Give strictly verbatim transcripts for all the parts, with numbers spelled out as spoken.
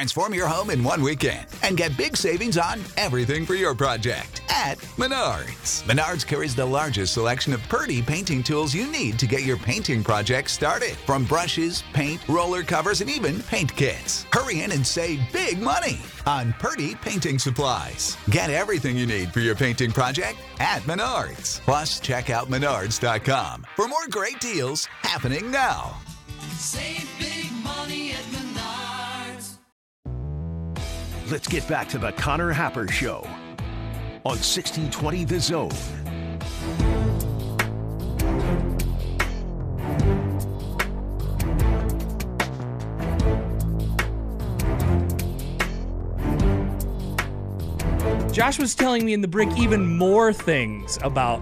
Transform your home in one weekend and get big savings on everything for your project at Menards. Menards carries the largest selection of Purdy painting tools you need to get your painting project started. From brushes, paint, roller covers, and even paint kits. Hurry in and save big money on Purdy painting supplies. Get everything you need for your painting project at Menards. Plus, check out menards dot com for more great deals happening now. Save big money at Menards. Let's get back to the Connor Happer Show on sixteen twenty The Zone. Josh was telling me in the break even more things about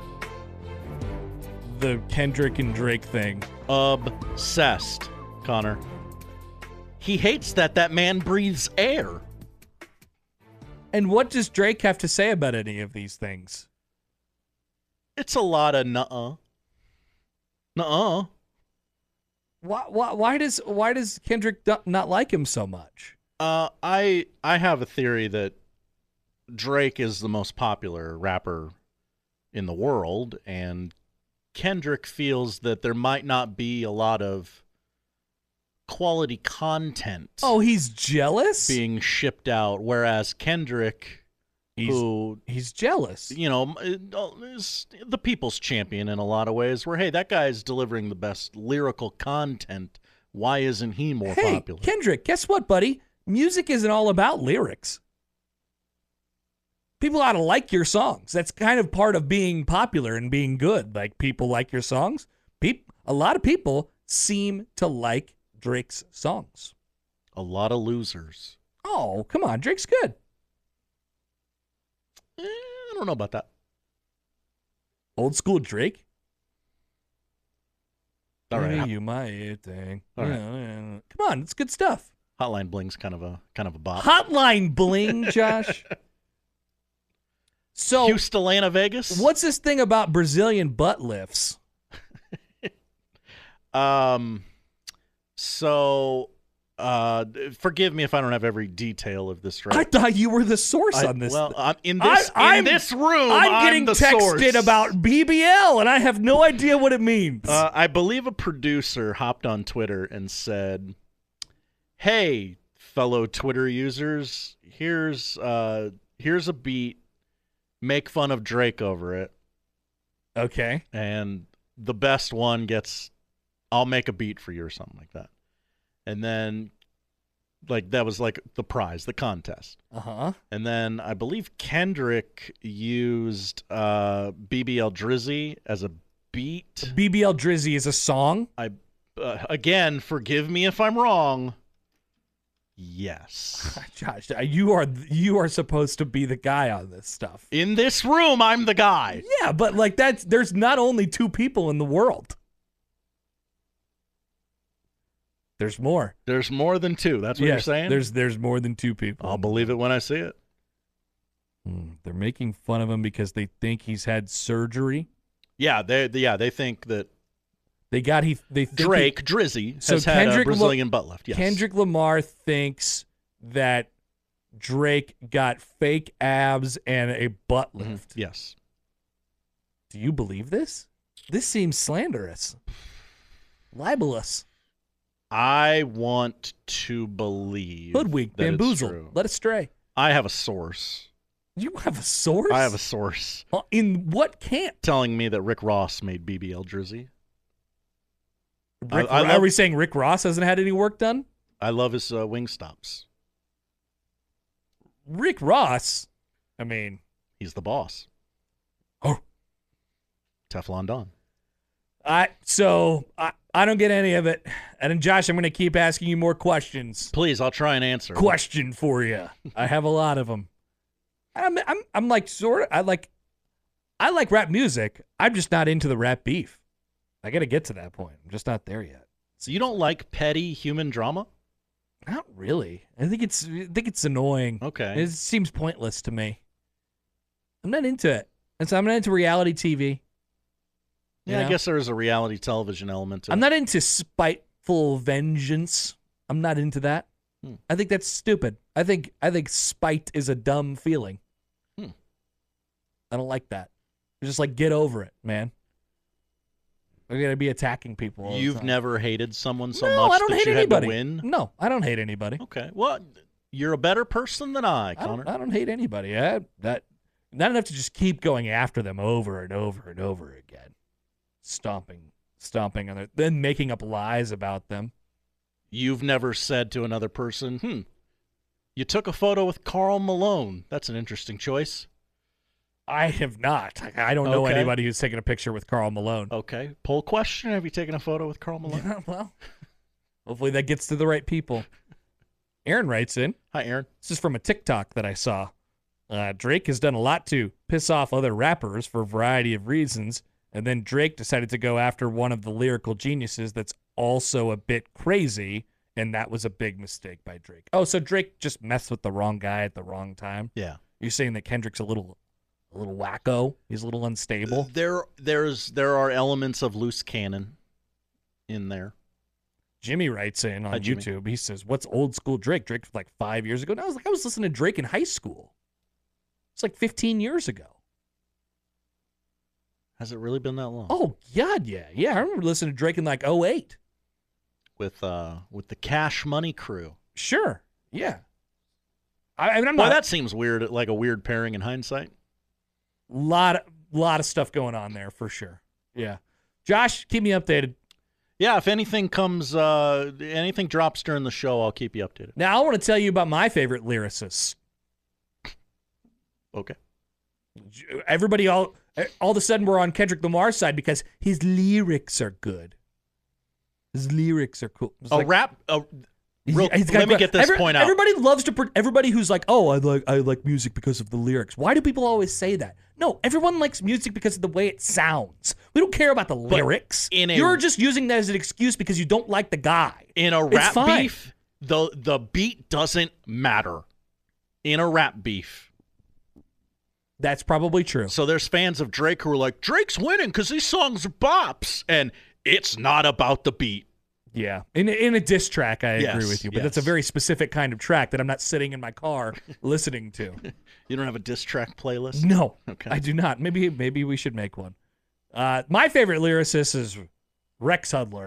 the Kendrick and Drake thing. Obsessed, Connor. He hates that that man breathes air. And what does Drake have to say about any of these things? It's a lot of nuh-uh. Nuh-uh. Why, why, why does why does Kendrick not like him so much? Uh, I I have a theory that Drake is the most popular rapper in the world, and Kendrick feels that there might not be a lot of quality content. Oh, he's jealous? Being shipped out, whereas Kendrick, he's, who he's jealous. You know, is the people's champion in a lot of ways. Where hey, that guy's delivering the best lyrical content. Why isn't he more hey, popular? Kendrick, guess what, buddy? Music isn't all about lyrics. People ought to like your songs. That's kind of part of being popular and being good. Like, people like your songs. Peop- a lot of people seem to like Drake's songs. A lot of losers. Oh, come on. Drake's good. Eh, I don't know about that. Old school Drake? All right. Hey, you my thing. All right. Yeah, yeah. Come on. It's good stuff. Hotline Bling's kind of a kind of a bop. Hotline Bling, Josh. So, Houston, Atlanta, Vegas. What's this thing about Brazilian butt lifts? um, so, uh, forgive me if I don't have every detail of this right. I thought you were the source I, on this. Well, I'm in this I, in I'm, this room, I'm I'm getting the texted source. about B B L, and I have no idea what it means. Uh, I believe a producer hopped on Twitter and said, "Hey, fellow Twitter users, here's uh, here's a beat. Make fun of Drake over it." Okay. And the best one gets, I'll make a beat for you or something like that. And then, like, that was like the prize, the contest. Uh-huh. And then I believe Kendrick used uh, B B L Drizzy as a beat. B B L Drizzy is a song? I uh, Again, forgive me if I'm wrong. Yes. Josh, you are you are supposed to be the guy on this stuff. In this room, I'm the guy. Yeah, but like that's there's not only two people in the world. There's more. There's more than two. That's what yes, you're saying? There's there's more than two people. I'll believe it when I see it. Hmm, they're making fun of him because they think he's had surgery. Yeah, they yeah, they think that They got he. They think Drake he, Drizzy so has had Kendrick a Brazilian La- butt lift. Yes. Kendrick Lamar thinks that Drake got fake abs and a butt lift. Mm-hmm. Yes. Do you believe this? This seems slanderous, libelous, I want to believe hoodwinked, that it's bamboozled, true. led astray. I have a source. You have a source? I have a source In what camp? telling me that Rick Ross made B B L Drizzy. Rick, I- I are love- we saying Rick Ross hasn't had any work done? I love his uh, wing stops. Rick Ross, I mean, He's the boss. Oh. Teflon Don. I so I, I don't get any of it. And then Josh, I'm going to keep asking you more questions. Please, I'll try and answer. Question for you. I have a lot of them. I'm I'm I'm like sort of I like I like rap music. I'm just not into the rap beef. I got to get to that point. I'm just not there yet. So you don't like petty human drama? Not really. I think it's I think it's annoying. Okay. It seems pointless to me. I'm not into it. And so I'm not into reality T V. Yeah, You I know? guess there is a reality television element to I'm it. not into spiteful vengeance. I'm not into that. Hmm. I think that's stupid. I think I think spite is a dumb feeling. Hmm. I don't like that. Just like get over it, man. We're gonna be attacking people. all the You've time. never hated someone so no, much I don't that hate you anybody. had to win? No, I don't hate anybody. Okay. Well, you're a better person than I, I Connor. don't, I don't hate anybody. I, that not enough to just keep going after them over and over and over again, stomping, stomping on their, then making up lies about them. You've never said to another person, hmm, you took a photo with Karl Malone. That's an interesting choice. I have not. I don't know Okay. anybody who's taken a picture with Karl Malone. Okay. Poll question. Have you taken a photo with Karl Malone? Well, hopefully that gets to the right people. Aaron writes in. Hi, Aaron. This is from a TikTok that I saw. Uh, Drake has done a lot to piss off other rappers for a variety of reasons, and then Drake decided to go after one of the lyrical geniuses that's also a bit crazy, and that was a big mistake by Drake. Oh, so Drake just messed with the wrong guy at the wrong time? Yeah. You're saying that Kendrick's a little, a little wacko? He's a little unstable? There, there's, there are elements of loose cannon in there. Jimmy writes in on Hi, Jimmy. YouTube. He says, "What's old school Drake? Drake was like five years ago." And I was like, I was listening to Drake in high school. It's like fifteen years ago. Has it really been that long? Oh God, yeah, yeah. I remember listening to Drake in like oh eight. With uh, with the Cash Money crew. Sure, yeah. I, I mean, I'm Boy, not. that seems weird. Like a weird pairing in hindsight. lot, of, lot of stuff going on there for sure. Yeah, Josh, keep me updated. Yeah, if anything comes, uh, anything drops during the show, I'll keep you updated. Now, I want to tell you about my favorite lyricists. Okay. Everybody, all all of a sudden, we're on Kendrick Lamar's side because his lyrics are good. His lyrics are cool. It's A like- rap. A, He's- real, he's got let me great- get this every- point out. Everybody loves to. Pre- everybody who's like, "Oh, I like I like music because of the lyrics." Why do people always say that? No, everyone likes music because of the way it sounds. We don't care about the lyrics. in a- You're just using that as an excuse because you don't like the guy. In a It's rap fine. beef, the the beat doesn't matter. In a rap beef. That's probably true. So there's fans of Drake who are like, Drake's winning because these songs are bops. And it's not about the beat. Yeah, in in a diss track, I Yes, agree with you, but that's a yes. very specific kind of track that I'm not sitting in my car listening to. You don't have a diss track playlist? No, Okay. I do not. Maybe maybe we should make one. Uh, my favorite lyricist is Rex Hudler.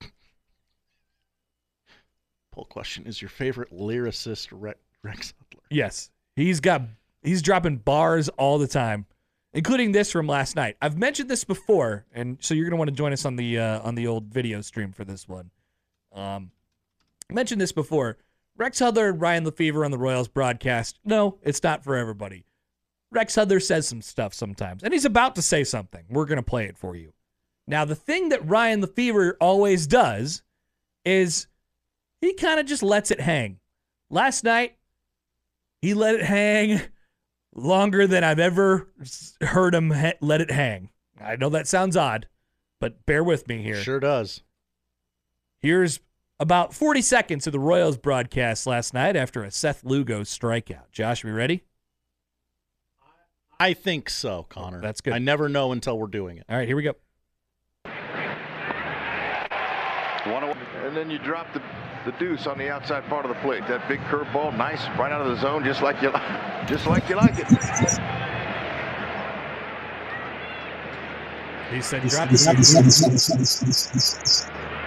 Poll question. Is your favorite lyricist Re- Rex Hudler? Yes, he's got he's dropping bars all the time, including this from last night. I've mentioned this before, and so you're gonna want to join us on the uh, on the old video stream for this one. Um, I mentioned this before. Rex Hudler and Ryan Lefevre on the Royals broadcast. No, it's not for everybody. Rex Hudler says some stuff sometimes, and he's about to say something. We're gonna play it for you. Now, the thing that Ryan Lefevre always does is he kind of just lets it hang. Last night, he let it hang longer than I've ever heard him ha- let it hang. I know that sounds odd, but bear with me here. Sure does. Here's about forty seconds of the Royals broadcast last night after a Seth Lugo strikeout. Josh, we ready? I think so, Connor. That's good. I never know until we're doing it. All right, here we go. And then you drop the, the deuce on the outside part of the plate. That big curveball, nice, right out of the zone, just like you, just like you like it. He said drop the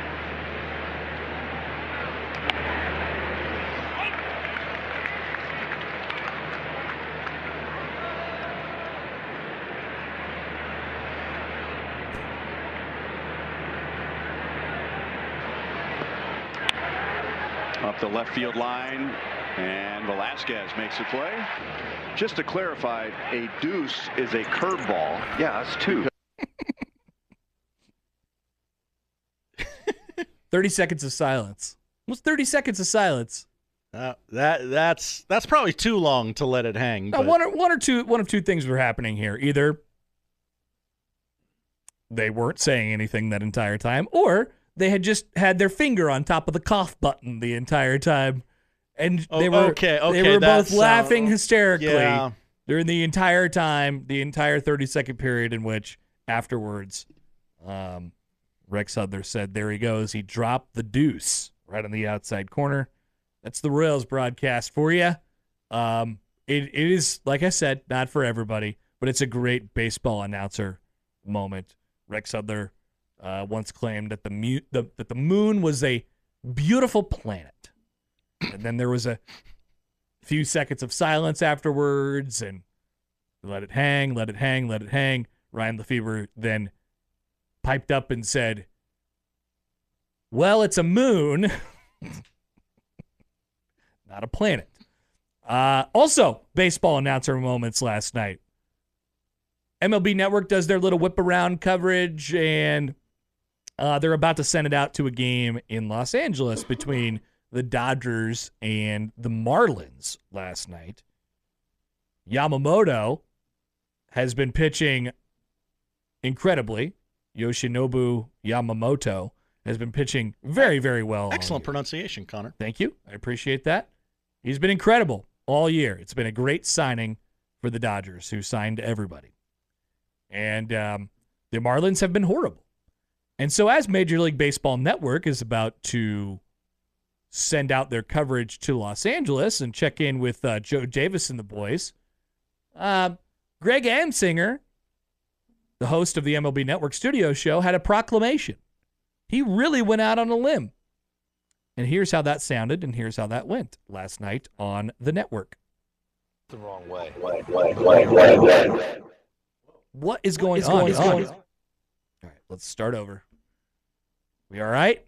Up the left field line, and Velasquez makes the play. Just to clarify, a deuce is a curveball. Yeah, that's two. thirty seconds of silence. What's thirty seconds of silence? Uh, that that's that's probably too long to let it hang. Now, but- one or one or two one of two things were happening here. Either they weren't saying anything that entire time, or they had just had their finger on top of the cough button the entire time, and Oh, they were okay, okay, they were that both laughing sound- hysterically Yeah. during the entire time, the entire thirty second period in which afterwards, um, Rex Hudler said, "There he goes. He dropped the deuce right on the outside corner." That's the Royals broadcast for you. Um, it it is, like I said, not for everybody, but it's a great baseball announcer moment. Rex Sudler uh, once claimed that the, mu- the that the moon was a beautiful planet, and then there was a few seconds of silence afterwards, and let it hang, let it hang, let it hang. Ryan Lefebvre then piped up and said, "Well, it's a moon, not a planet." Uh, also, baseball announcer moments last night. M L B Network does their little whip around coverage, and uh, they're about to send it out to a game in Los Angeles between the Dodgers and the Marlins last night. Yamamoto has been pitching incredibly. Yoshinobu Yamamoto has been pitching very, very well. Excellent pronunciation, Connor. Thank you. I appreciate that. He's been incredible all year. It's been a great signing for the Dodgers, who signed everybody. And um, the Marlins have been horrible. And so as Major League Baseball Network is about to send out their coverage to Los Angeles and check in with uh, Joe Davis and the boys, uh, Greg Amsinger, the host of the M L B Network studio show, had a proclamation. He really went out on a limb. And here's how that sounded, and here's how that went last night on the network. The wrong way. What is going What is on? going Is on? going- All right, let's start over. We all right?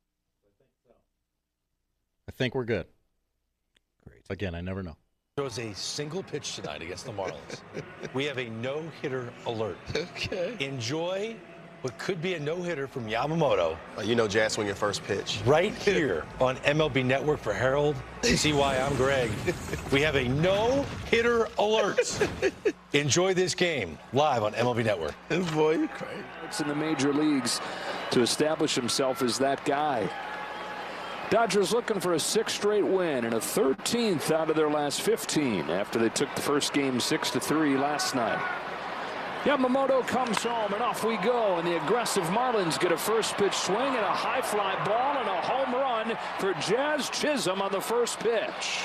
I think we're good. Great. Again, I never know. There was a single pitch tonight against the Marlins. We have a no-hitter alert. Okay. Enjoy what could be a no-hitter from Yamamoto Uh, you know jazz swing your first pitch. right here on M L B Network for Harold. See why I'm Greg. We have a no-hitter alert. Enjoy this game live on M L B Network. Boy, you crazy. It's in the major leagues to establish himself as that guy. Dodgers looking for a sixth straight win and a thirteenth out of their last fifteen after they took the first game six to three last night. Yamamoto comes home and off we go, and the aggressive Marlins get a first pitch swing and a high fly ball and a home run for Jazz Chisholm on the first pitch.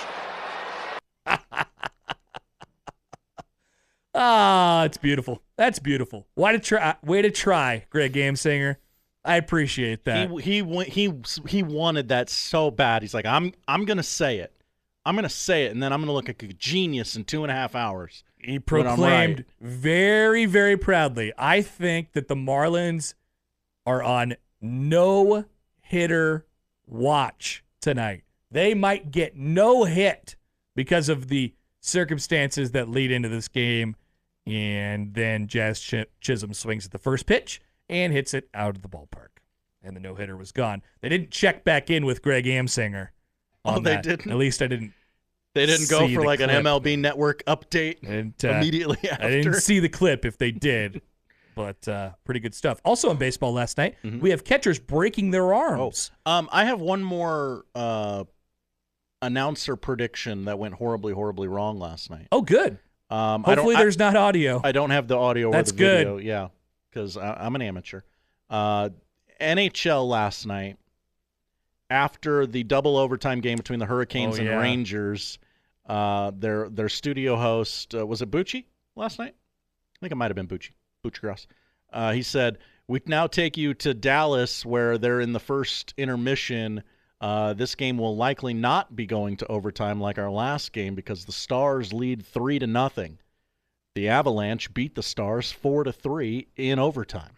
Ah, it's beautiful. That's beautiful. Way to try, way to try, Greg Amsinger. I appreciate that. He he wa- he he wanted that so bad. He's like, I'm I'm gonna say it. I'm gonna say it, and then I'm gonna look like a genius in two and a half hours. He when I'm proclaimed right. very, very proudly, I think that the Marlins are on no hitter watch tonight. They might get no hit because of the circumstances that lead into this game. And then Jazz Ch- Chisholm swings at the first pitch and hits it out of the ballpark. And the no-hitter was gone. They didn't check back in with Greg Amsinger on Oh, they that. didn't? At least I didn't. They didn't go see for the like an clip. M L B Network update And, uh, immediately after. I didn't see the clip if they did, but uh, pretty good stuff. Also in baseball last night, Mhm. we have catchers breaking their Oh, arms. um, I have one more uh, announcer prediction that went horribly, horribly wrong last night. Oh, good. Um, I don't, Hopefully I- there's not audio. I don't have the audio That's or the good. video. Yeah, because I'm an amateur. Uh, N H L last night, after the double overtime game between the Hurricanes Oh, and yeah. Rangers, uh, their their studio host, uh, was it Bucci last night? I think it might have been Bucci, Bucci Gross. Uh, he said, "We now take you to Dallas, where they're in the first intermission. Uh, this game will likely not be going to overtime like our last game because the Stars lead three to nothing. The Avalanche beat the Stars four to three in overtime."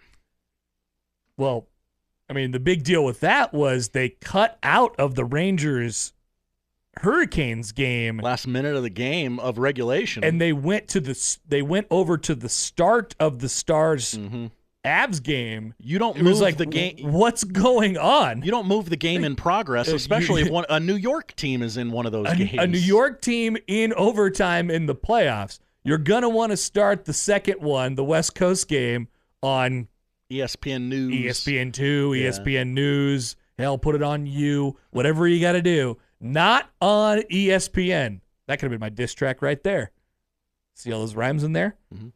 Well, I mean, the big deal with that was they cut out of the Rangers Hurricanes game, Last minute of the game of regulation. and they went to the they went over to the start of the Stars Mhm. Avs game. You don't It move was like, the game. what's going on? You don't move the game in progress, Uh, especially you- if one, a New York team is in one of those a, games. a New York team in overtime in the playoffs. You're gonna want to start the second one, the West Coast game, on E S P N News. E S P N two, Yeah. E S P N News. Hell, put it on you. Whatever you got to do. Not on E S P N. That could have been my diss track right there. See all those rhymes in there? Mhm.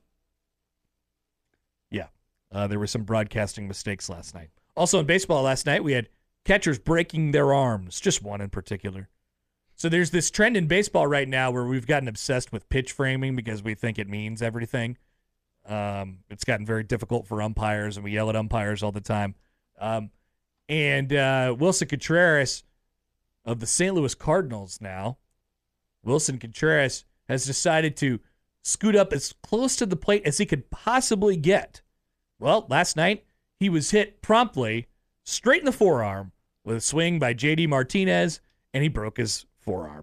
Yeah. Uh, there were some broadcasting mistakes last night. Also in baseball last night, we had catchers breaking their arms. Just one in particular. So there's this trend in baseball right now where we've gotten obsessed with pitch framing because we think it means everything. Um, it's gotten very difficult for umpires, and we yell at umpires all the time. Um, and uh, Wilson Contreras of the Saint Louis Cardinals now, Wilson Contreras has decided to scoot up as close to the plate as he could possibly get. Well, last night he was hit promptly straight in the forearm with a swing by J D Martinez, and he broke his forearm.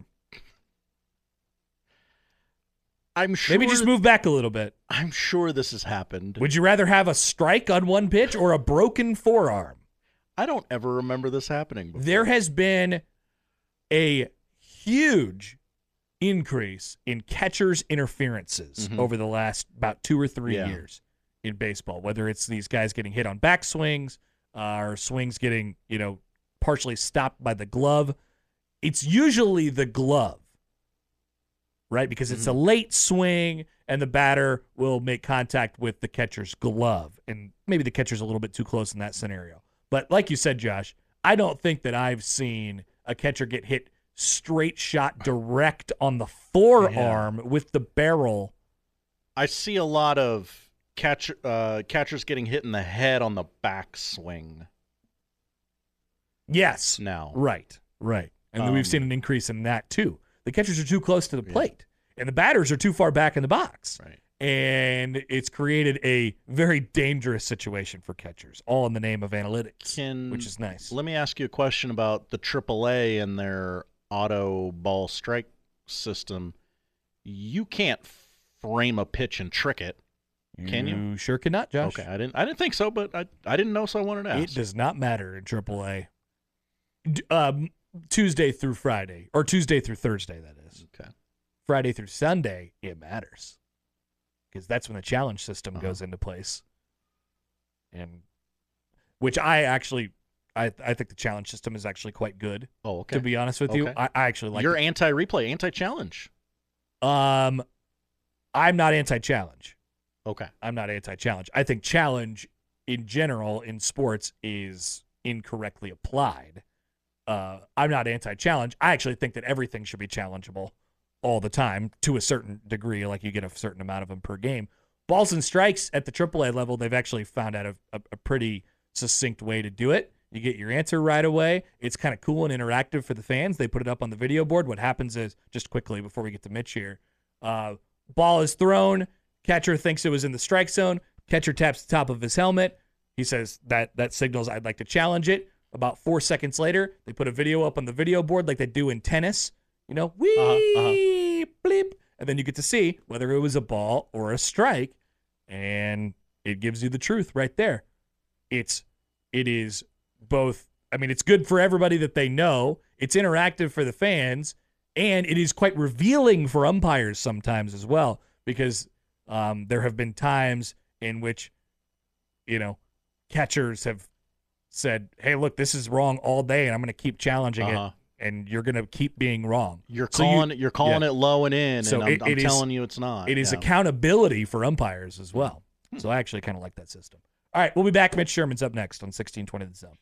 I'm sure. Maybe just move back a little bit. I'm sure this has happened. Would you rather have a strike on one pitch or a broken forearm? I don't ever remember this happening before. There has been a huge increase in catchers' interferences Mhm. over the last about two or three Yeah. years in baseball, whether it's these guys getting hit on backswings uh, or swings getting, you know, partially stopped by the glove. It's usually the glove, right? Because it's a late swing and the batter will make contact with the catcher's glove. And maybe the catcher's a little bit too close in that scenario. But like you said, Josh, I don't think that I've seen a catcher get hit straight shot direct on the forearm yeah. with the barrel. I see a lot of catch, uh, catchers getting hit in the head on the backswing. Yes. Now. Right, right. And then Um, we've seen an increase in that, too. The catchers are too close to the plate, yeah. and the batters are too far back in the box. Right. And it's created a very dangerous situation for catchers, all in the name of analytics, Can, which is nice. Let me ask you a question about the triple A and their auto ball strike system. You can't frame a pitch and trick it, can you? You sure cannot, Josh. Okay, I didn't. I didn't think so, but I I didn't know, so I wanted to ask. It does not matter in triple A. D- Um, Tuesday through Friday, or Tuesday through Thursday, that is. Okay. Friday through Sunday, it matters. Because that's when the challenge system Uh-huh. goes into place. And which I actually, I I think the challenge system is actually quite good. Oh, okay. To be honest with you, Okay. I, I actually like You're it. anti-replay, anti-challenge. Um, I'm not anti-challenge. Okay. I'm not anti-challenge. I think challenge in general in sports is incorrectly applied. Uh, I'm not anti-challenge. I actually think that everything should be challengeable all the time to a certain degree, like you get a certain amount of them per game. Balls and strikes at the triple A level, they've actually found out a, a, a pretty succinct way to do it. You get your answer right away. It's kind of cool and interactive for the fans. They put it up on the video board. What happens is, just quickly before we get to Mitch here, uh, ball is thrown. Catcher thinks it was in the strike zone. Catcher taps the top of his helmet. He says that that signals I'd like to challenge it. About four seconds later, they put a video up on the video board like they do in tennis. You know, wee, Uh-huh, uh-huh. bleep. And then you get to see whether it was a ball or a strike. And it gives you the truth right there. It's, it is both, I mean, it's good for everybody that they know. It's interactive for the fans. And it is quite revealing for umpires sometimes as well. Because um, there have been times in which, you know, catchers have said, hey, look, this is wrong all day, and I'm going to keep challenging Uh-huh. it, and you're going to keep being wrong. You're So calling you- you're calling yeah. it low and in, So and I'm, it- I'm it is- telling you it's not. It is Yeah. accountability for umpires as well. So I actually kind of like that system. All right, we'll be back. Mitch Sherman's up next on sixteen twenty The Zone.